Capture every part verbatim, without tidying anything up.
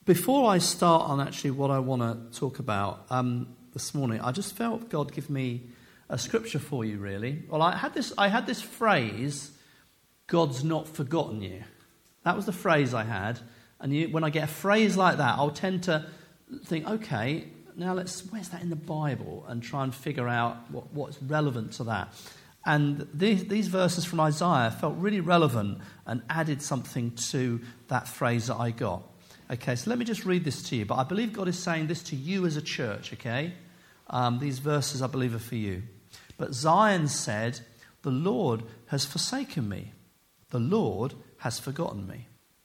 before I start on actually what I want to talk about um, this morning, I just felt God give me a scripture for you, really. Well, I had this, I had this phrase, God's not forgotten you. That was the phrase I had. And you, when I get a phrase like that, I'll tend to think, okay, now let's, where's that in the Bible? And try and figure out what, what's relevant to that. And these, these verses from Isaiah felt really relevant and added something to that phrase that I got. Okay, so let me just read this to you. But I believe God is saying this to you as a church, okay? Um, these verses, I believe, are for you. But Zion said, the Lord has forsaken me. The Lord has forgotten me.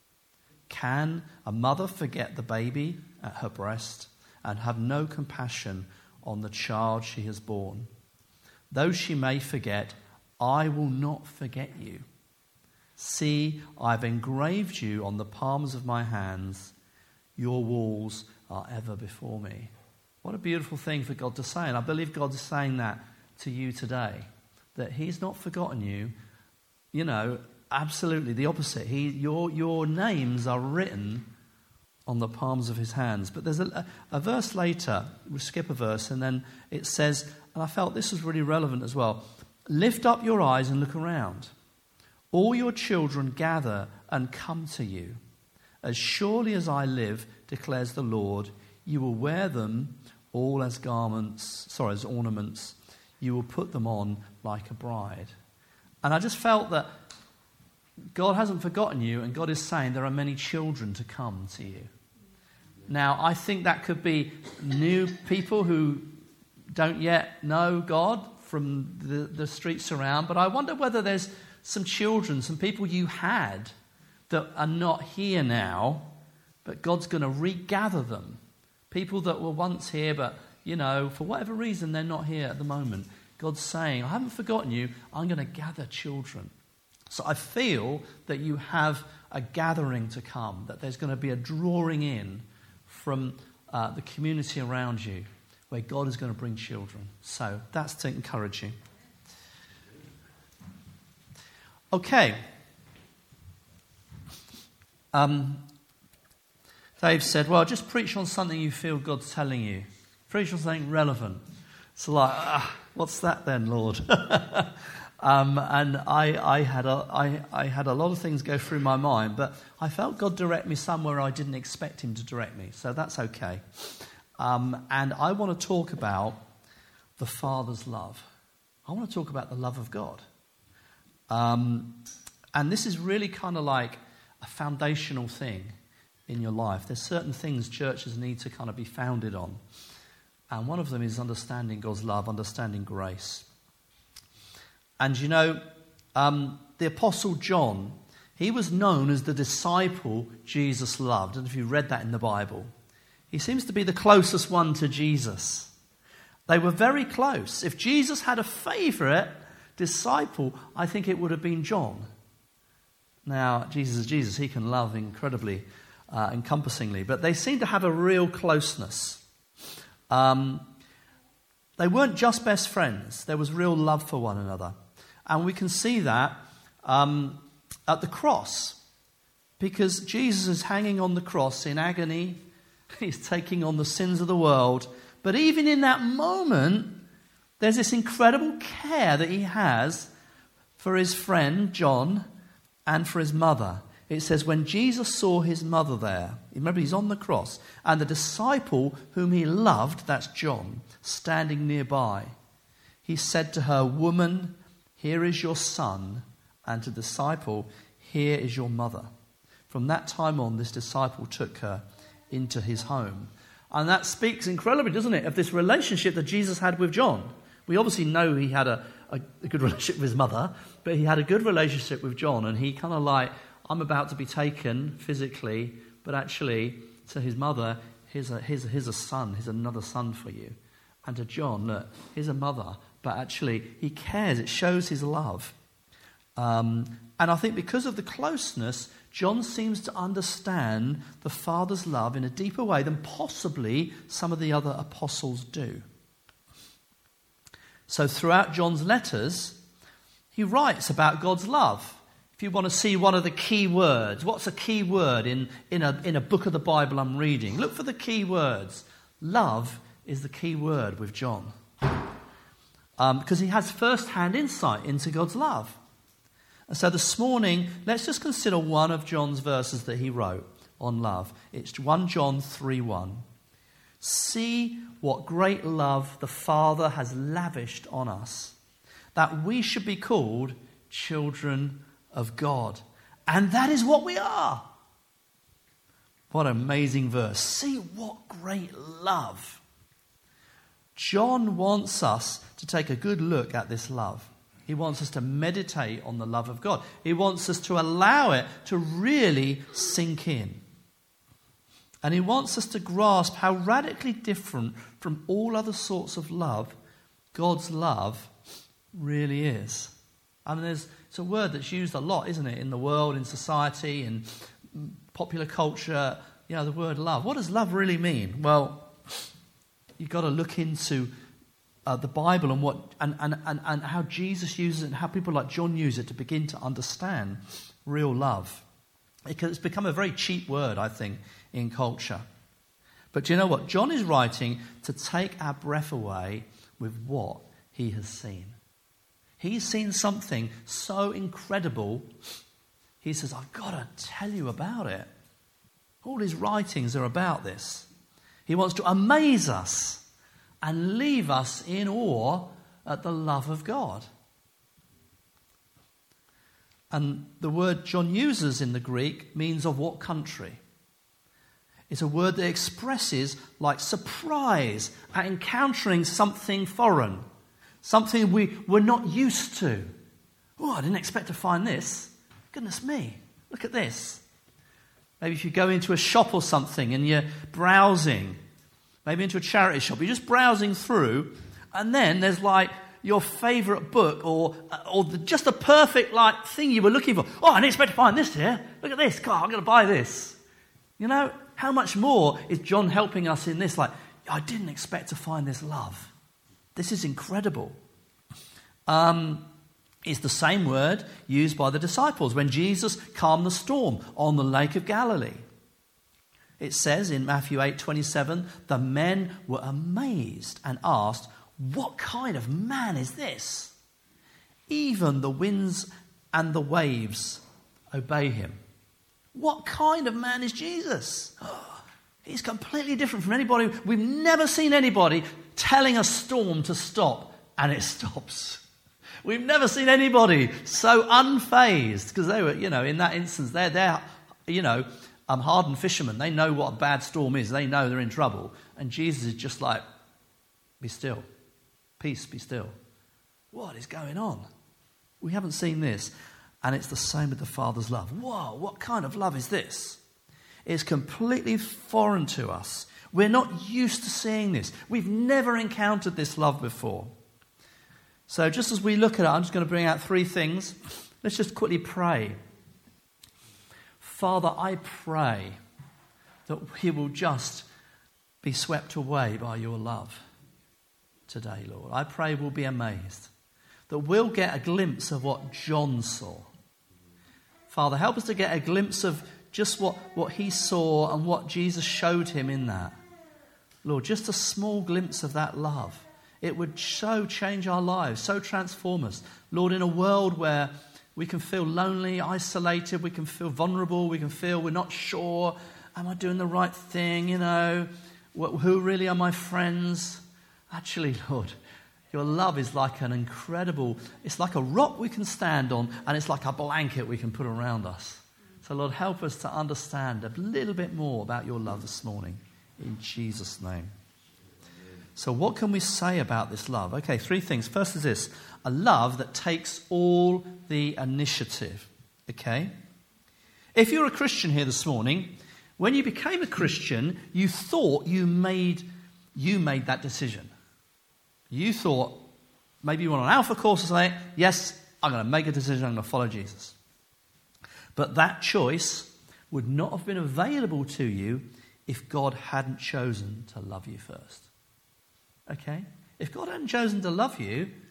Can a mother forget the baby at her breast and have no compassion on the child she has borne? Though she may forget, I will not forget you. See, I've engraved you on the palms of my hands. Your walls are ever before me. What a beautiful thing for God to say. And I believe God is saying that to you today. That he's not forgotten you. You know, absolutely the opposite. He, your, your names are written on the palms of his hands. But there's a, a, a verse later. We'll skip a verse. And then it says, and I felt this was really relevant as well. Lift up your eyes and look around. All your children gather and come to you. As surely as I live, declares the Lord, you will wear them all as garments, sorry, as ornaments. You will put them on like a bride. And I just felt that God hasn't forgotten you, and God is saying there are many children to come to you. Now, I think that could be new people who don't yet know God from the, the streets around, but I wonder whether there's some children, some people you had that are not here now, but God's going to regather them. People that were once here, but, you know, for whatever reason, they're not here at the moment. God's saying, I haven't forgotten you. I'm going to gather children. So I feel that you have a gathering to come, that there's going to be a drawing in from uh, the community around you, where God is going to bring children. So that's to encourage you. Okay. Um, Dave said, well, just preach on something you feel God's telling you. Preach on something relevant. So like, ah, what's that then, Lord? um, and I, I, had a, I, I had a lot of things go through my mind, but I felt God direct me somewhere I didn't expect him to direct me. So that's okay. Um, and I want to talk about the Father's love. I want to talk about the love of God. Um, and this is really kind of like a foundational thing in your life. There's certain things churches need to kind of be founded on. And one of them is understanding God's love, understanding grace. And you know, um, the Apostle John, he was known as the disciple Jesus loved. I don't know if you read that in the Bible. He seems to be the closest one to Jesus. They were very close. If Jesus had a favourite disciple, I think it would have been John. Now, Jesus is Jesus. He can love incredibly, uh, encompassingly. But they seem to have a real closeness. Um, they weren't just best friends. There was real love for one another. And we can see that um, at the cross. Because Jesus is hanging on the cross in agony. He's taking on the sins of the world. But even in that moment, there's this incredible care that he has for his friend John and for his mother. It says, when Jesus saw his mother there, remember he's on the cross, and the disciple whom he loved, that's John, standing nearby, he said to her, woman, here is your son, and to the disciple, here is your mother. From that time on, this disciple took her into his home. And that speaks incredibly, doesn't it, of this relationship that Jesus had with John. We obviously know he had a, a, a good relationship with his mother, but he had a good relationship with John, and he kind of like, I'm about to be taken physically, but actually to his mother, here's a, here's, a, here's a son, here's another son for you. And to John, look, here's a mother, but actually he cares, it shows his love. Um, and I think because of the closeness, John seems to understand the Father's love in a deeper way than possibly some of the other apostles do. So throughout John's letters, he writes about God's love. If you want to see one of the key words, what's a key word in, in, a, in a book of the Bible I'm reading? Look for the key words. Love is the key word with John. Um, because he has first-hand insight into God's love. And so this morning, let's just consider one of John's verses that he wrote on love. It's First John three one. See what great love the Father has lavished on us, that we should be called children of God. And that is what we are. What an amazing verse. See what great love. John wants us to take a good look at this love. He wants us to meditate on the love of God. He wants us to allow it to really sink in. And he wants us to grasp how radically different from all other sorts of love God's love really is. I mean, there's, it's a word that's used a lot, isn't it, in the world, in society, in popular culture, you know, the word love. What does love really mean? Well, you've got to look into uh, the Bible and what and, and, and, and how Jesus uses it and how people like John use it to begin to understand real love. Because it's become a very cheap word, I think, in culture. But do you know what? John is writing to take our breath away with what he has seen. He's seen something so incredible, he says, I've got to tell you about it. All his writings are about this. He wants to amaze us and leave us in awe at the love of God. And the word John uses in the Greek means of what country? It's a word that expresses like surprise at encountering something foreign. Something we were not used to. Oh, I didn't expect to find this. Goodness me, look at this. Maybe if you go into a shop or something and you're browsing, maybe into a charity shop, you're just browsing through, and then there's like your favourite book or or the, just the perfect like thing you were looking for. Oh, I didn't expect to find this here. Look at this. God, I'm going to buy this. You know, how much more is John helping us in this? Like, I didn't expect to find this love. This is incredible. Um, it's the same word used by the disciples when Jesus calmed the storm on the Lake of Galilee. It says in Matthew eight twenty-seven, the men were amazed and asked, what kind of man is this? Even the winds and the waves obey him. What kind of man is Jesus? He's completely different from anybody. We've never seen anybody telling a storm to stop and it stops. We've never seen anybody so unfazed, because they were, you know, in that instance, they're, they're you know, um, hardened fishermen. They know what a bad storm is. They know they're in trouble. And Jesus is just like, be still. Peace, be still. What is going on? We haven't seen this. And it's the same with the Father's love. Whoa, what kind of love is this? It's completely foreign to us. We're not used to seeing this. We've never encountered this love before. So just as we look at it, I'm just going to bring out three things. Let's just quickly pray. Father, I pray that we will just be swept away by your love today, Lord. I pray we'll be amazed, that we'll get a glimpse of what John saw. Father, help us to get a glimpse of just what, what he saw and what Jesus showed him in that. Lord, just a small glimpse of that love. It would so change our lives, so transform us. Lord, in a world where we can feel lonely, isolated, we can feel vulnerable, we can feel we're not sure, am I doing the right thing, you know, who really are my friends? Actually, Lord, your love is like an incredible, it's like a rock we can stand on, and it's like a blanket we can put around us. So, Lord, help us to understand a little bit more about your love this morning. In Jesus' name. So what can we say about this love? Okay, three things. First is this, a love that takes all the initiative. Okay? If you're a Christian here this morning, when you became a Christian, you thought you made you made that decision. You thought, maybe you went on an alpha course or something, yes, I'm going to make a decision, I'm going to follow Jesus. But that choice would not have been available to you if God hadn't chosen to love you first. Okay? If God hadn't chosen to love you,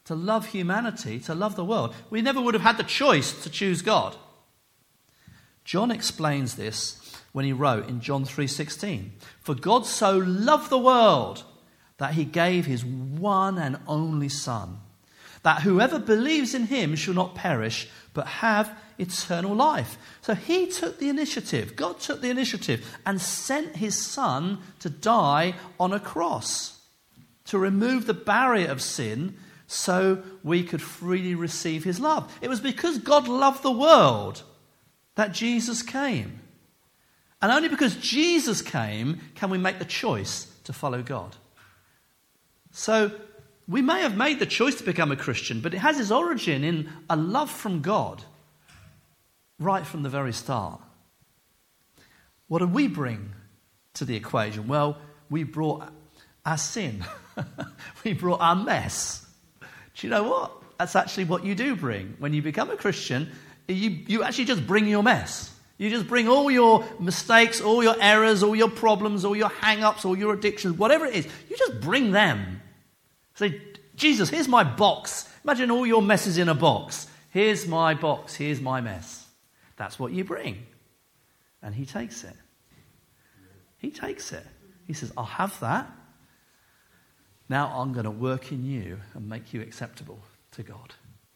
to love humanity, to love the world. We never would have had the choice to choose God. John explains this when he wrote in John three sixteen, "For God so loved the world that he gave his one and only Son, that whoever believes in him shall not perish, but have eternal life." So he took the initiative. God took the initiative and sent his Son to die on a cross to remove the barrier of sin so we could freely receive his love. It was because God loved the world that Jesus came. And only because Jesus came can we make the choice to follow God. So we may have made the choice to become a Christian, but it has its origin in a love from God right from the very start. What did we bring to the equation? Well, we brought our sin. We brought our mess. Do you know what? That's actually what you do bring. When you become a Christian, you, you actually just bring your mess. You just bring all your mistakes, all your errors, all your problems, all your hang-ups, all your addictions, whatever it is. You just bring them. Say, Jesus, here's my box. Imagine all your messes in a box. Here's my box. Here's my mess. That's what you bring. And he takes it. He takes it. He says, I'll have that. Now I'm going to work in you and make you acceptable to God.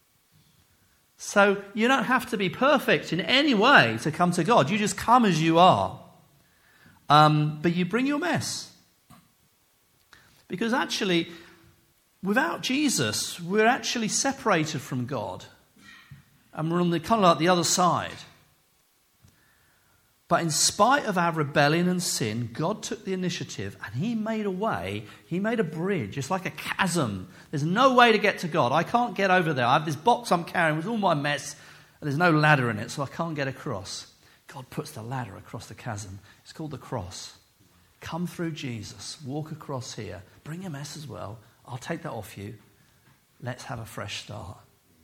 So you don't have to be perfect in any way to come to God. You just come as you are. Um, but you bring your mess. Because actually, without Jesus, we're actually separated from God. And we're on the kind of like the other side. But in spite of our rebellion and sin, God took the initiative and he made a way. He made a bridge. It's like a chasm. There's no way to get to God. I can't get over there. I have this box I'm carrying with all my mess and there's no ladder in it, so I can't get across. God puts the ladder across the chasm. It's called the cross. Come through Jesus. Walk across here. Bring your mess as well. I'll take that off you. Let's have a fresh start.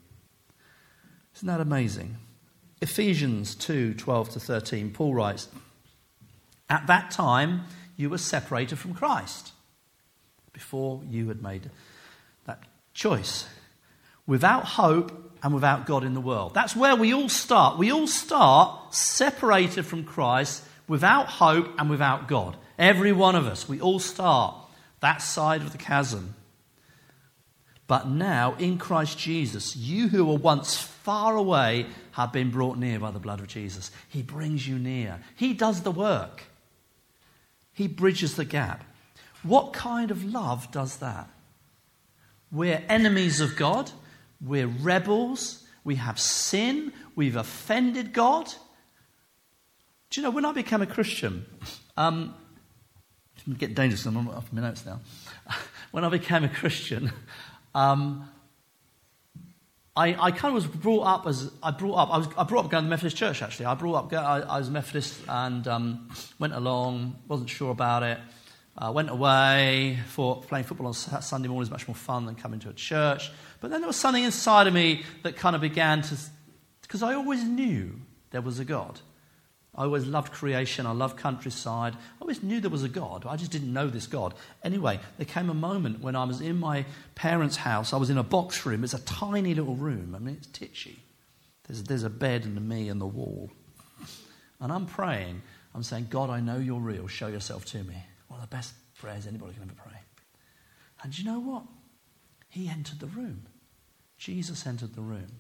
Isn't that amazing? Ephesians two, twelve to thirteen, Paul writes, "At that time you were separated from Christ, before you had made that choice, without hope and without God in the world." That's where we all start. We all start separated from Christ, without hope and without God. Every one of us, we all start that side of the chasm. But now, in Christ Jesus, you who were once far away have been brought near by the blood of Jesus. He brings you near. He does the work. He bridges the gap. What kind of love does that? We're enemies of God. We're rebels. We have sin. We've offended God. Do you know, when I became a Christian, um, it's getting dangerous, I'm off my notes now. When I became a Christian, Um, I, I kind of was brought up as I brought up. I was I brought up going to the Methodist church. Actually, I brought up. I, I was a Methodist and um, went along. Wasn't sure about it. Uh, went away. Thought playing football on Sunday morning is much more fun than coming to a church. But then there was something inside of me that kind of began to, because I always knew there was a God. I always loved creation. I loved countryside. I always knew there was a God. I just didn't know this God. Anyway, there came a moment when I was in my parents' house. I was in a box room. It's a tiny little room. I mean, it's titchy. There's, there's a bed and me and the wall. And I'm praying. I'm saying, God, I know you're real. Show yourself to me. One of the best prayers anybody can ever pray. And you know what? He entered the room. Jesus entered the room.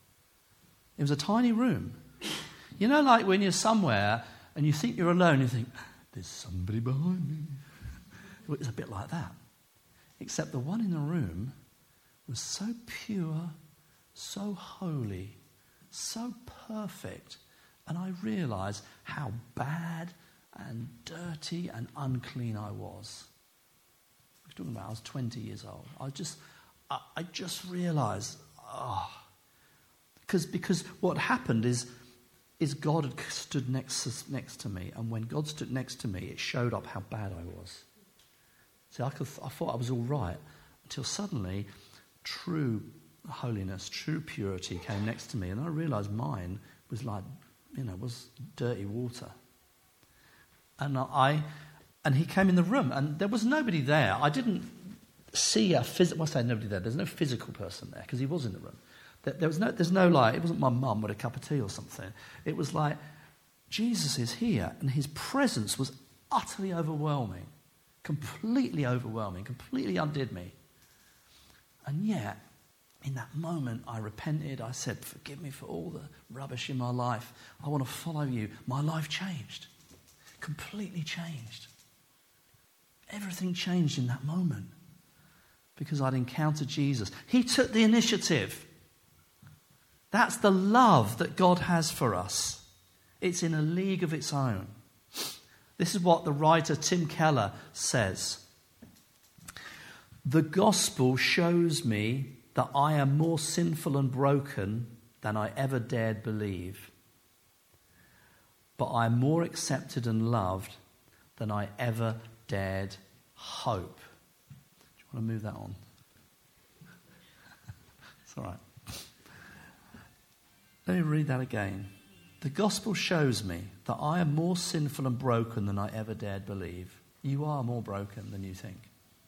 It was a tiny room. You know, like when you're somewhere and you think you're alone, you think, there's somebody behind me. Well, it's a bit like that. Except the one in the room was so pure, so holy, so perfect. And I realised how bad and dirty and unclean I was. I was talking about I was twenty years old. I just, I, I just realised, oh, because because what happened is, is God had stood next next to me, and when God stood next to me, it showed up how bad I was. See, I, could, I thought I was all right until suddenly, true holiness, true purity came next to me, and I realised mine was like, you know, was dirty water. And I, and he came in the room, and there was nobody there. I didn't. see a physical, I say nobody there, there's no physical person there because he was in the room. There, there was no, there's no like, it wasn't my mum with a cup of tea or something. It was like, Jesus is here and his presence was utterly overwhelming, completely overwhelming, completely undid me. And yet, in that moment, I repented. I said, forgive me for all the rubbish in my life. I want to follow you. My life changed, completely changed. Everything changed in that moment because I'd encountered Jesus. He took the initiative. That's the love that God has for us. It's in a league of its own. This is what the writer Tim Keller says. The gospel shows me that I am more sinful and broken than I ever dared believe. But I am more accepted and loved than I ever dared hope. Do you want to move that on? It's all right. Let me read that again. The gospel shows me that I am more sinful and broken than I ever dared believe. You are more broken than you think.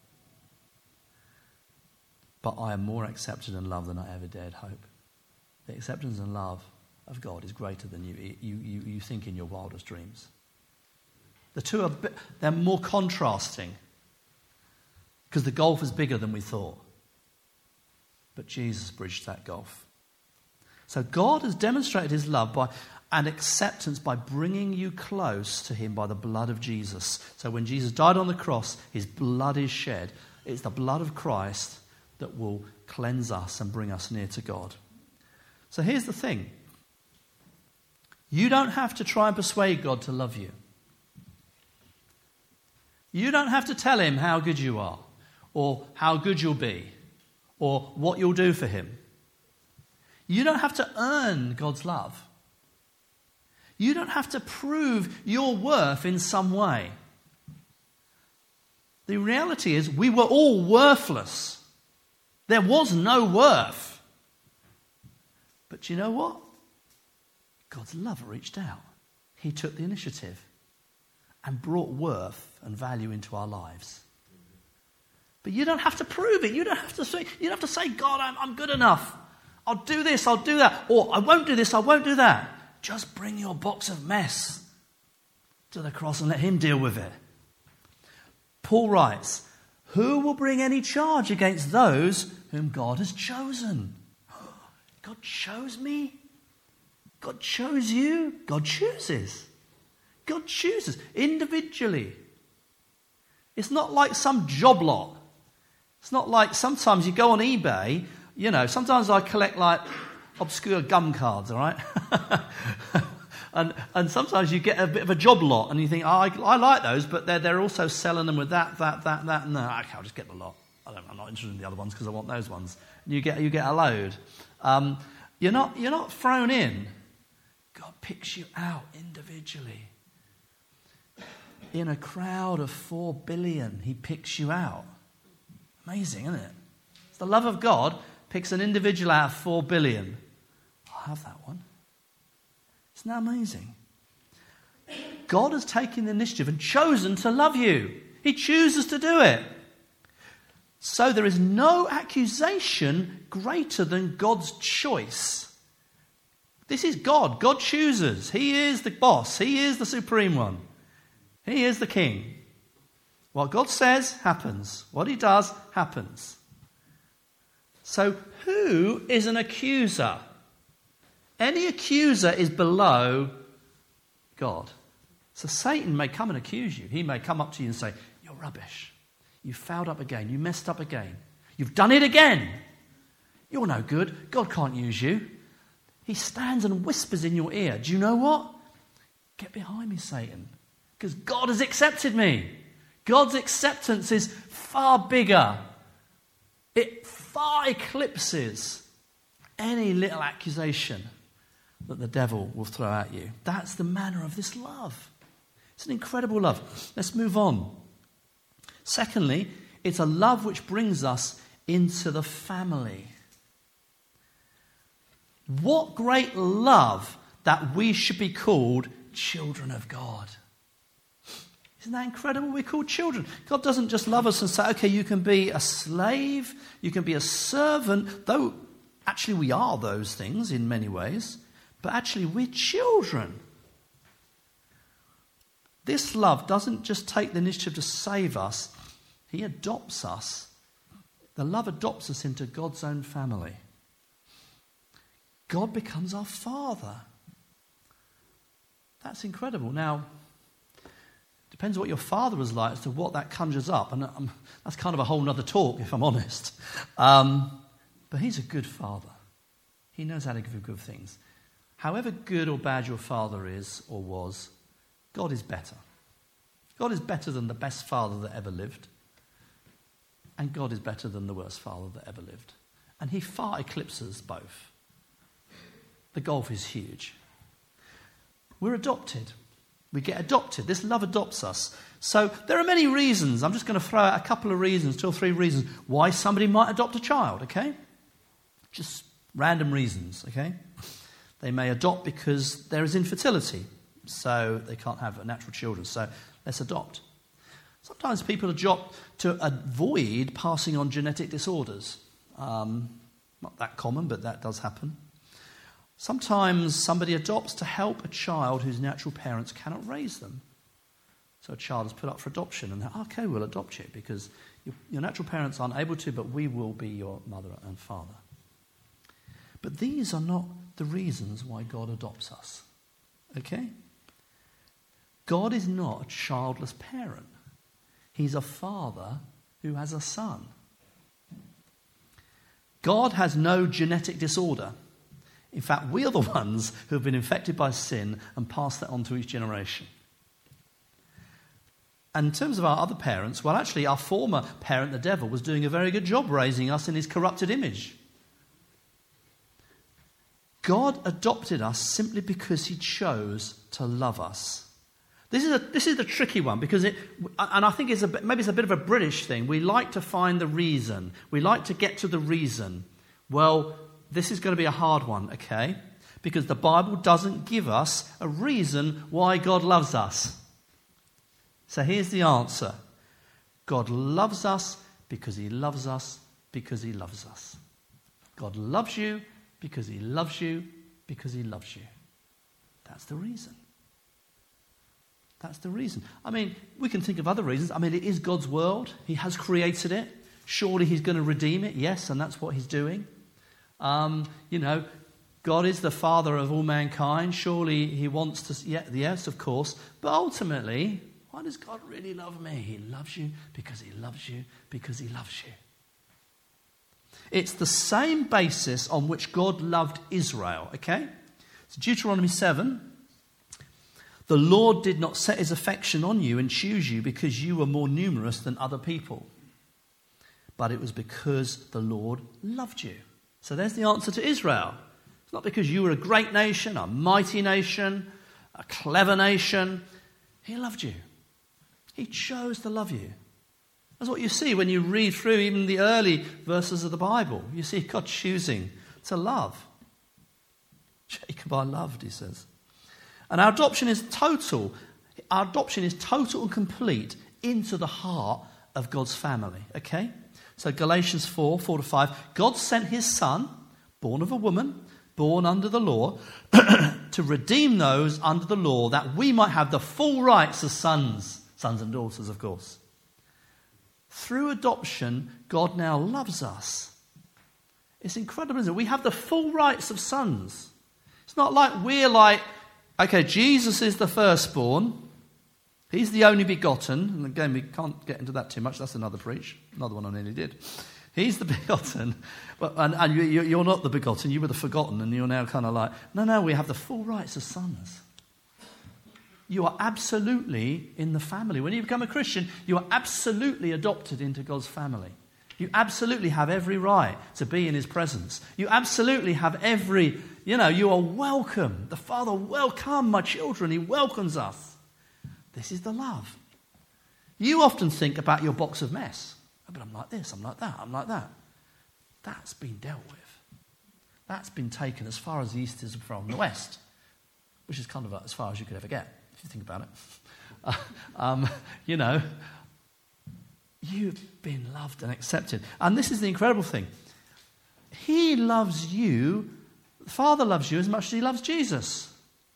But I am more accepted and loved than I ever dared hope. The acceptance and love of God is greater than you you, you, you think in your wildest dreams. The two are they're more contrasting because the gulf is bigger than we thought. But Jesus bridged that gulf. So God has demonstrated his love by and acceptance by bringing you close to him by the blood of Jesus. So when Jesus died on the cross, his blood is shed. It's the blood of Christ that will cleanse us and bring us near to God. So here's the thing. You don't have to try and persuade God to love you. You don't have to tell him how good you are, or how good you'll be, or what you'll do for him. You don't have to earn God's love. You don't have to prove your worth in some way. The reality is we were all worthless. There was no worth. But you know what? God's love reached out. He took the initiative and brought worth and value into our lives. But you don't have to prove it. You don't have to say, you don't have to say, God, I'm, I'm good enough. I'll do this, I'll do that. Or I won't do this, I won't do that. Just bring your box of mess to the cross and let him deal with it. Paul writes, who will bring any charge against those whom God has chosen? God chose me. God chose you. God chooses. God chooses individually. It's not like some job lot. It's not like sometimes you go on eBay, you know, sometimes I collect like obscure gum cards, all right? and and sometimes you get a bit of a job lot and you think, oh, I, I like those, but they're, they're also selling them with that, that, that, that, and that. Okay, I'll just get the lot. I don't, I'm not interested in the other ones because I want those ones. And you get you get a load. Um, you're not you're not thrown in. God picks you out individually. In a crowd of four billion, he picks you out. Amazing, isn't it? It's the love of God picks an individual out of four billion. I'll have that one. Isn't that amazing? God has taken the initiative and chosen to love you. He chooses to do it. So there is no accusation greater than God's choice. This is God. God chooses. He is the boss. He is the supreme one. He is the king. What God says happens. What he does happens. So who is an accuser? Any accuser is below God. So Satan may come and accuse you. He may come up to you and say, you're rubbish. You fouled up again. You messed up again. You've done it again. You're no good. God can't use you. He stands and whispers in your ear. Do you know what? Get behind me, Satan. Because God has accepted me. God's acceptance is far bigger. It far eclipses any little accusation that the devil will throw at you. That's the manner of this love. It's an incredible love. Let's move on. Secondly, it's a love which brings us into the family. What great love that we should be called children of God. Isn't that incredible? We're called children. God doesn't just love us and say, okay, you can be a slave, you can be a servant, though actually we are those things in many ways, but actually we're children. This love doesn't just take the initiative to save us, he adopts us. The love adopts us into God's own family. God becomes our Father. That's incredible. Now, depends what your father was like as to what that conjures up. And um, that's kind of a whole other talk, if I'm honest. Um, but he's a good father. He knows how to give you good things. However good or bad your father is or was, God is better. God is better than the best father that ever lived. And God is better than the worst father that ever lived. And he far eclipses both. The gulf is huge. We're adopted. We get adopted. This love adopts us. So there are many reasons. I'm just going to throw out a couple of reasons, two or three reasons, why somebody might adopt a child, okay? Just random reasons, okay? They may adopt because there is infertility, so they can't have natural children. So let's adopt. Sometimes people adopt to avoid passing on genetic disorders. Um, not that common, but that does happen. Sometimes somebody adopts to help a child whose natural parents cannot raise them. So a child is put up for adoption, and they're, okay, we'll adopt you because your, your natural parents aren't able to, but we will be your mother and father. But these are not the reasons why God adopts us. Okay? God is not a childless parent. He's a father who has a son. God has no genetic disorder. In fact, we are the ones who have been infected by sin and passed that on to each generation. And in terms of our other parents, well, actually, our former parent, the devil, was doing a very good job raising us in his corrupted image. God adopted us simply because he chose to love us. This is a, this is the tricky one because it, and I think it's a bit, maybe it's a bit of a British thing. We like to find the reason. We like to get to the reason. Well, this is going to be a hard one, okay? Because the Bible doesn't give us a reason why God loves us. So here's the answer. God loves us because he loves us because he loves us. God loves you because he loves you because he loves you. That's the reason. That's the reason. I mean, we can think of other reasons. I mean, it is God's world. He has created it. Surely he's going to redeem it. Yes, and that's what he's doing. Um, you know, God is the father of all mankind. Surely he wants to... Yeah, yes, of course. But ultimately, why does God really love me? He loves you because he loves you because he loves you. It's the same basis on which God loved Israel, okay? So Deuteronomy seven... The Lord did not set his affection on you and choose you because you were more numerous than other people, but it was because the Lord loved you. So there's the answer to Israel. It's not because you were a great nation, a mighty nation, a clever nation. He loved you. He chose to love you. That's what you see when you read through even the early verses of the Bible. You see God choosing to love. Jacob I loved, he says. And our adoption is total. Our adoption is total and complete into the heart of God's family. Okay? So Galatians four, four to five. God sent his son, born of a woman, born under the law, to redeem those under the law, that we might have the full rights as sons, sons and daughters, of course. Through adoption, God now loves us. It's incredible, isn't it? We have the full rights of sons. It's not like we're like, okay, Jesus is the firstborn. He's the only begotten. And again, we can't get into that too much. That's another preach. Another one I nearly did. He's the begotten. But, and and you, you're not the begotten. You were the forgotten. And you're now kind of like, no, no, we have the full rights as sons. You are absolutely in the family. When you become a Christian, you are absolutely adopted into God's family. You absolutely have every right to be in his presence. You absolutely have every, you know, you are welcome. The Father, welcome my children. He welcomes us. This is the love. You often think about your box of mess. Oh, but I'm like this, I'm like that, I'm like that. That's been dealt with. That's been taken as far as the east is from the west, which is kind of as far as you could ever get, if you think about it. Uh, um, you know, you've been loved and accepted. And this is the incredible thing. He loves you, the Father loves you as much as he loves Jesus.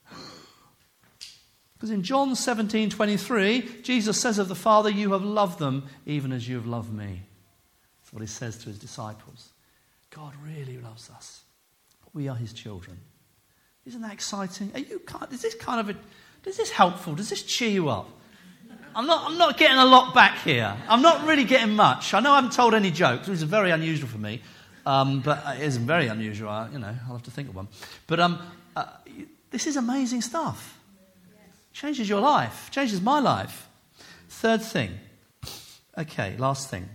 Because in John seventeen twenty-three, Jesus says of the Father, you have loved them even as you have loved me. That's what he says to his disciples. God really loves us. We are his children. Isn't that exciting? Are you, is this kind of a, is this helpful? Does this cheer you up? I'm not, I'm not getting a lot back here. I'm not really getting much. I know I haven't told any jokes, which is very unusual for me. Um, but it is very unusual. I, you know, I'll have to think of one. But um, uh, this is amazing stuff. Changes your life. Changes my life. Third thing. Okay, last thing.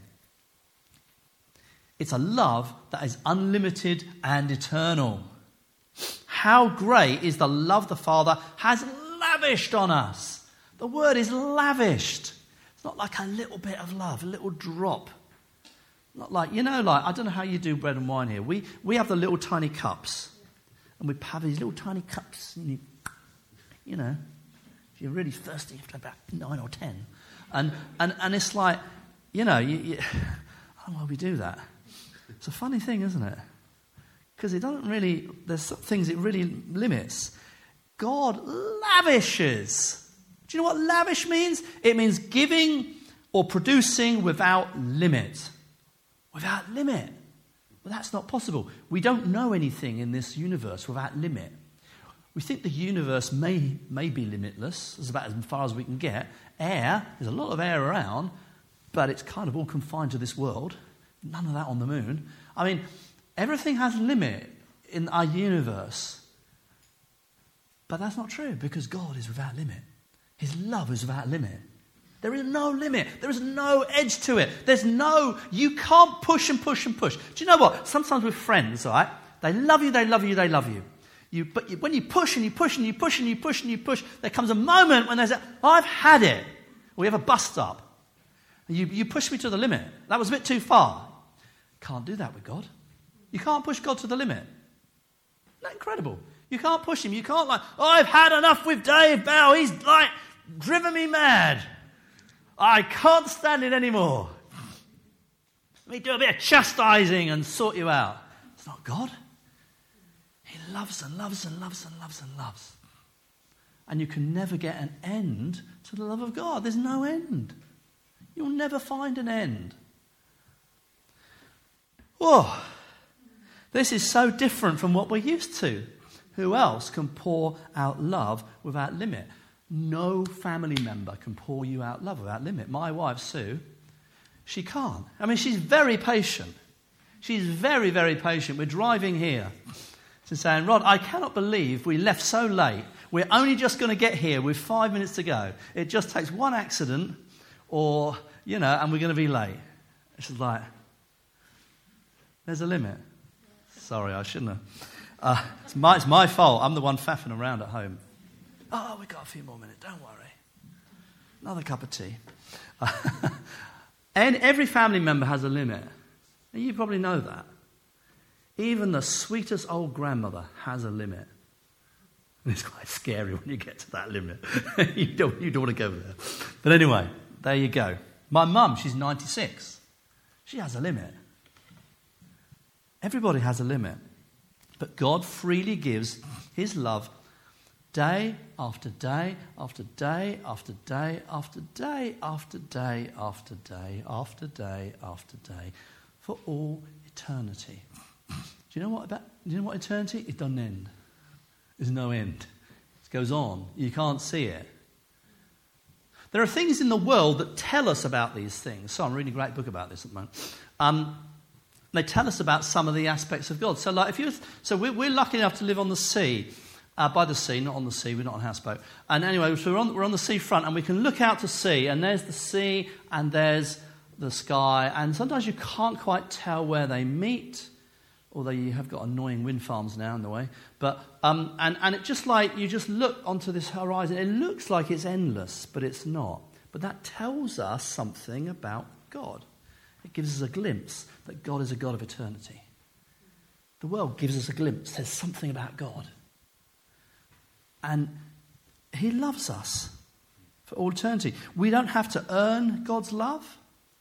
It's a love that is unlimited and eternal. How great is the love the Father has lavished on us. The word is lavished. It's not like a little bit of love, a little drop. Not like, you know, like, I don't know how you do bread and wine here. We we have the little tiny cups. And we have these little tiny cups. And you, you know, if you're really thirsty, you have to have about nine or ten. And and, and it's like, you know, you, you, I don't know why we do that. It's a funny thing, isn't it? Because it doesn't really, there's some things it really limits. God lavishes. Do you know what lavish means? It means giving or producing without limit. Without limit. Well, that's not possible. We don't know anything in this universe without limit. We think the universe may, may be limitless. It's about as far as we can get. Air, there's a lot of air around, but it's kind of all confined to this world. None of that on the moon. I mean, everything has a limit in our universe. But that's not true, because God is without limit. His love is without limit. There is no limit. There is no edge to it. There's no, you can't push and push and push. Do you know what? Sometimes with friends, right? They love you, they love you, they love you. You, but you, when you push and you push and you push and you push and you push, there comes a moment when there's a, oh, I've had it. We have a bus stop. You, you push me to the limit. That was a bit too far. Can't do that with God. You can't push God to the limit. Isn't that incredible? You can't push him. You can't like, oh, I've had enough with Dave Bell. He's like driven me mad. I can't stand it anymore. Let me do a bit of chastising and sort you out. It's not God. He loves and loves and loves and loves and loves. And you can never get an end to the love of God. There's no end. You'll never find an end. Oh, this is so different from what we're used to. Who else can pour out love without limit? No family member can pour you out love without limit. My wife, Sue, she can't. I mean, she's very patient. She's very, very patient. We're driving here. She's saying, Rod, I cannot believe we left so late. We're only just going to get here with five minutes to go. It just takes one accident or, you know, and we're going to be late. She's like, there's a limit. Sorry, I shouldn't have. Uh, it's, my, it's my fault. I'm the one faffing around at home. Oh, we've got a few more minutes. Don't worry. Another cup of tea. And every family member has a limit. And you probably know that. Even the sweetest old grandmother has a limit. And it's quite scary when you get to that limit. you don't, you don't want to go there. But anyway, there you go. My mum, she's ninety-six. She has a limit. Everybody has a limit. But God freely gives his love day after day after day after day after day after day after day after day after day for all eternity. Do you know what about do you know what eternity? It doesn't end. There's no end. It goes on. You can't see it. There are things in the world that tell us about these things. So I'm reading a great book about this at the moment. Um, they tell us about some of the aspects of God. So, like, if you, so we're, we're lucky enough to live on the sea, uh, by the sea, not on the sea. We're not on a houseboat. And anyway, so we're on, we're on the seafront, and we can look out to sea, and there's the sea, and there's the sky, and sometimes you can't quite tell where they meet. Although you have got annoying wind farms now in the way. But um, and, and it just like, you just look onto this horizon. It looks like it's endless, but it's not. But that tells us something about God. It gives us a glimpse that God is a God of eternity. The world gives us a glimpse. There's something about God. And he loves us for all eternity. We don't have to earn God's love.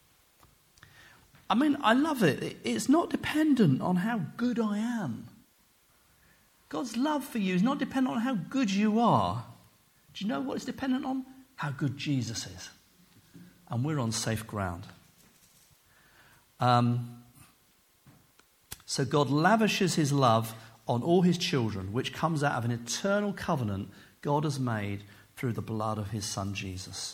I mean, I love it. It's not dependent on how good I am. God's love for you is not dependent on how good you are. Do you know what it's dependent on? How good Jesus is. And we're on safe ground. Um, so God lavishes his love on all his children, which comes out of an eternal covenant God has made through the blood of his son Jesus.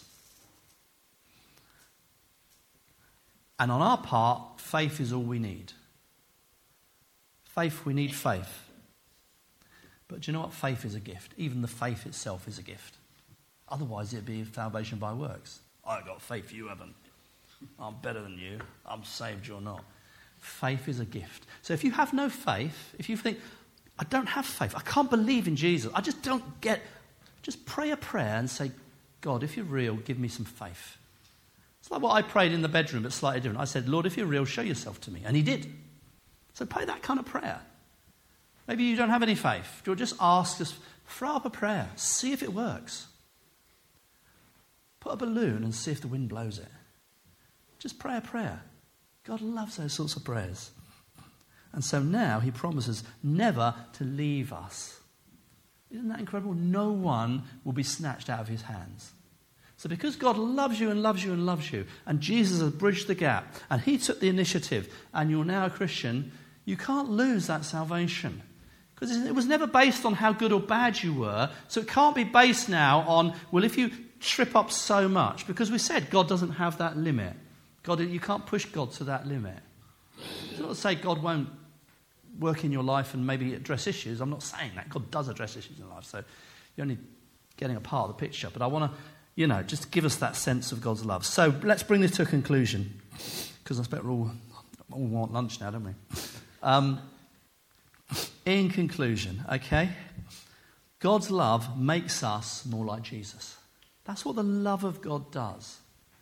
And on our part, faith is all we need. Faith, we need faith. But do you know what? Faith is a gift. Even the faith itself is a gift. Otherwise, it'd be salvation by works. I've got faith, you haven't. I'm better than you. I'm saved, you're not. Faith is a gift. So if you have no faith, if you think, I don't have faith, I can't believe in Jesus, I just don't get, just pray a prayer and say, God, if you're real, give me some faith. It's like what I prayed in the bedroom, but slightly different. I said, Lord, if you're real, show yourself to me. And he did. So pray that kind of prayer. Maybe you don't have any faith. You'll just ask, just throw up a prayer. See if it works. Put a balloon and see if the wind blows it. Just pray a prayer. God loves those sorts of prayers. And so now he promises never to leave us. Isn't that incredible? No one will be snatched out of his hands. So because God loves you and loves you and loves you, and Jesus has bridged the gap, and he took the initiative, and you're now a Christian, you can't lose that salvation. Because it was never based on how good or bad you were, so it can't be based now on, well, if you trip up so much, because we said God doesn't have that limit. God, you can't push God to that limit. It's not to say God won't work in your life and maybe address issues. I'm not saying that. God does address issues in life, so you're only getting a part of the picture. But I want to, you know, just give us that sense of God's love. So let's bring this to a conclusion, because I expect we all, all want lunch now, don't we? Um, in conclusion, okay, God's love makes us more like Jesus. That's what the love of God does.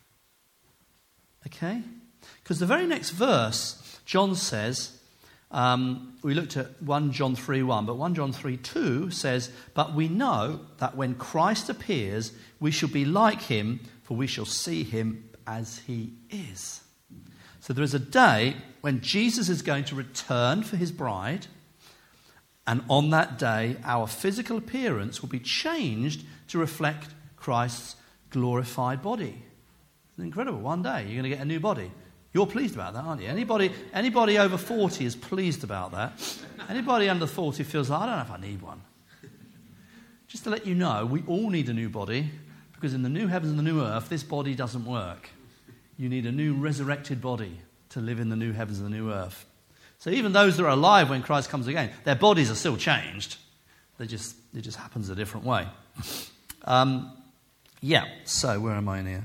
Okay? Because the very next verse, John says, um, we looked at First John three one, but First John three two says, but we know that when Christ appears, we shall be like him, for we shall see him as he is. So there is a day when Jesus is going to return for his bride, and on that day, our physical appearance will be changed to reflect Christ's glorified body. It's incredible. One day, you're going to get a new body. You're pleased about that, aren't you? Anybody, anybody over forty is pleased about that. Anybody under forty feels like, I don't know if I need one. Just to let you know, we all need a new body, because in the new heavens and the new earth, this body doesn't work. You need a new resurrected body to live in the new heavens and the new earth. So even those that are alive when Christ comes again, their bodies are still changed. They just it just happens a different way. Um, yeah, so where am I in here?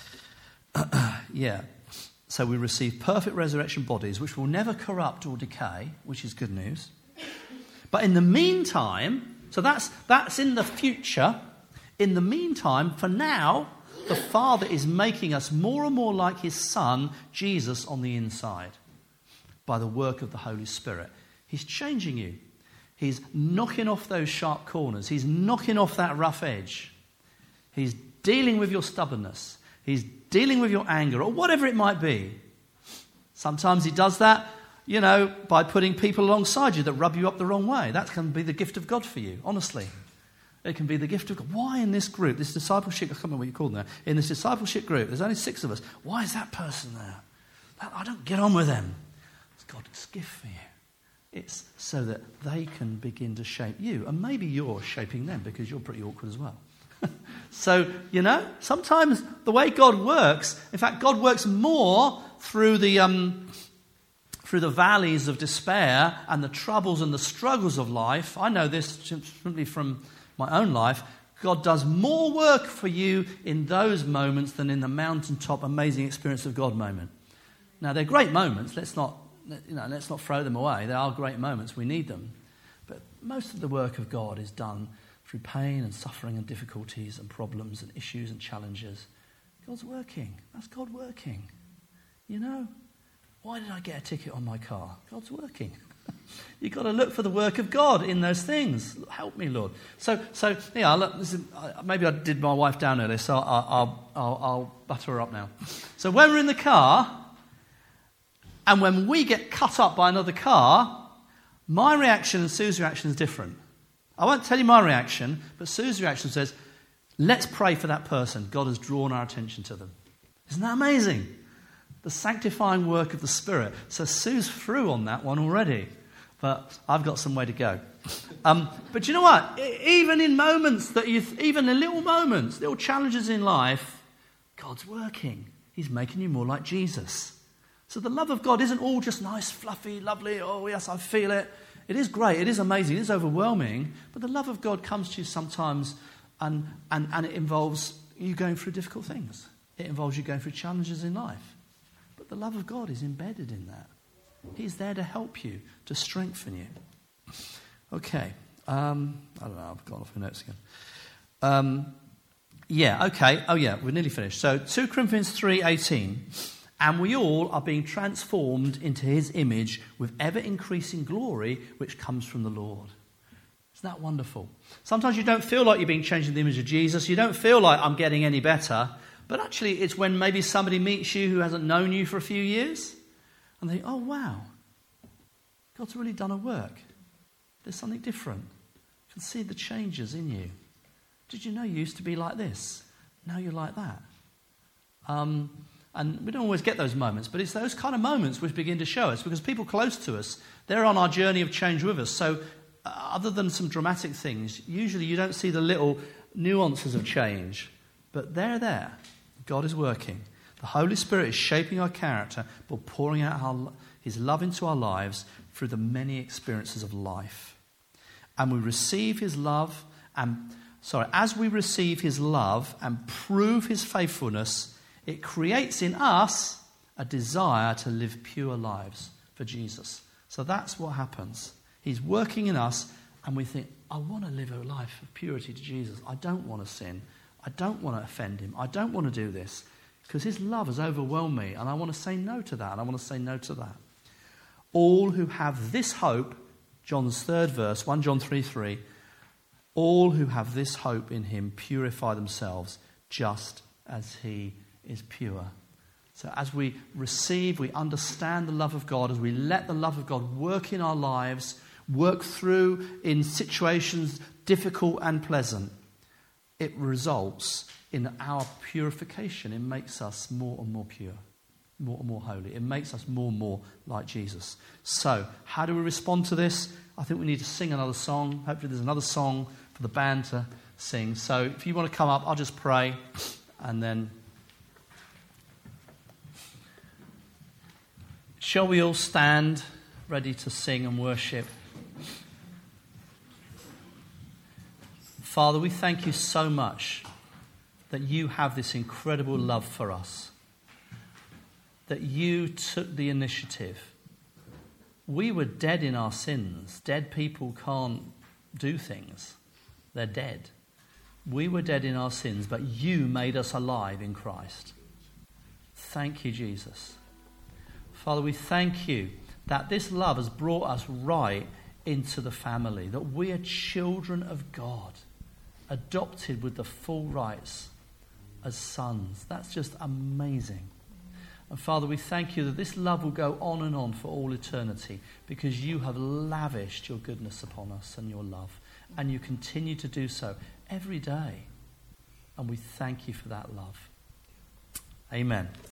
yeah, so we receive perfect resurrection bodies which will never corrupt or decay, which is good news. But in the meantime, so that's that's in the future. In the meantime, for now, the Father is making us more and more like his Son, Jesus, on the inside by the work of the Holy Spirit. He's changing you. He's knocking off those sharp corners. He's knocking off that rough edge. He's dealing with your stubbornness. He's dealing with your anger, or whatever it might be. Sometimes he does that, you know, by putting people alongside you that rub you up the wrong way. That can be the gift of God for you, honestly. It can be the gift of God. Why in this group, this discipleship, I can't remember what you call them there, in this discipleship group, there's only six of us. Why is that person there? I don't get on with them. It's God's gift for you. It's so that they can begin to shape you. And maybe you're shaping them because you're pretty awkward as well. So, you know, sometimes the way God works, in fact, God works more through the um, through the valleys of despair and the troubles and the struggles of life. I know this simply from my own life. God does more work for you in those moments than in the mountaintop amazing experience of God moment. Now, they're great moments. Let's not, you know, let's not throw them away. They are great moments. We need them. But most of the work of God is done through pain and suffering and difficulties and problems and issues and challenges. God's working. That's God working. You know, why did I get a ticket on my car? God's working. You've got to look for the work of God in those things. Help me, Lord. So, so yeah, look, this is, maybe I did my wife down earlier, so I'll, I'll, I'll, I'll butter her up now. So when we're in the car, and when we get cut up by another car, my reaction and Sue's reaction is different. I won't tell you my reaction, but Sue's reaction says, let's pray for that person. God has drawn our attention to them. Isn't that amazing? The sanctifying work of the Spirit. So Sue's through on that one already. But I've got some way to go. Um, but you know what? Even in moments that you, even in little moments, little challenges in life, God's working. He's making you more like Jesus. So the love of God isn't all just nice, fluffy, lovely. Oh yes, I feel it. It is great. It is amazing. It is overwhelming. But the love of God comes to you sometimes, and and, and it involves you going through difficult things. It involves you going through challenges in life. But the love of God is embedded in that. He's there to help you, to strengthen you. Okay. Um, I don't know. I've gone off my notes again. Um, yeah, okay. Oh, yeah, we're nearly finished. So two Corinthians three eighteen. And we all are being transformed into his image with ever-increasing glory, which comes from the Lord. Isn't that wonderful? Sometimes you don't feel like you're being changed in the image of Jesus. You don't feel like I'm getting any better. But actually, it's when maybe somebody meets you who hasn't known you for a few years. And they think, oh, wow, God's really done a work. There's something different. You can see the changes in you. Did you know you used to be like this? Now you're like that. Um, and we don't always get those moments, but it's those kind of moments which begin to show us, because people close to us, they're on our journey of change with us. So uh, other than some dramatic things, usually you don't see the little nuances of change, but they're there. God is working. The Holy Spirit is shaping our character, but pouring out our, his love into our lives through the many experiences of life. And we receive his love, and sorry, as we receive his love and prove his faithfulness, it creates in us a desire to live pure lives for Jesus. So that's what happens. He's working in us, and we think, I want to live a life of purity to Jesus. I don't want to sin. I don't want to offend him. I don't want to do this. Because his love has overwhelmed me, and I want to say no to that, and I want to say no to that. All who have this hope, John's third verse, First John three three, all who have this hope in him purify themselves just as he is pure. So as we receive, we understand the love of God, as we let the love of God work in our lives, work through in situations difficult and pleasant, it results in our purification. It makes us more and more pure, more and more holy. It makes us more and more like Jesus. So, how do we respond to this? I think we need to sing another song. Hopefully there's another song for the band to sing. So, if you want to come up, I'll just pray, and then shall we all stand ready to sing and worship? Father, we thank you so much that you have this incredible love for us, that you took the initiative. We were dead in our sins. Dead people can't do things. They're dead. We were dead in our sins, but you made us alive in Christ. Thank you, Jesus. Father, we thank you that this love has brought us right into the family, that we are children of God, adopted with the full rights as sons. That's just amazing. And Father, we thank you that this love will go on and on for all eternity, because you have lavished your goodness upon us and your love, and you continue to do so every day. And we thank you for that love. Amen.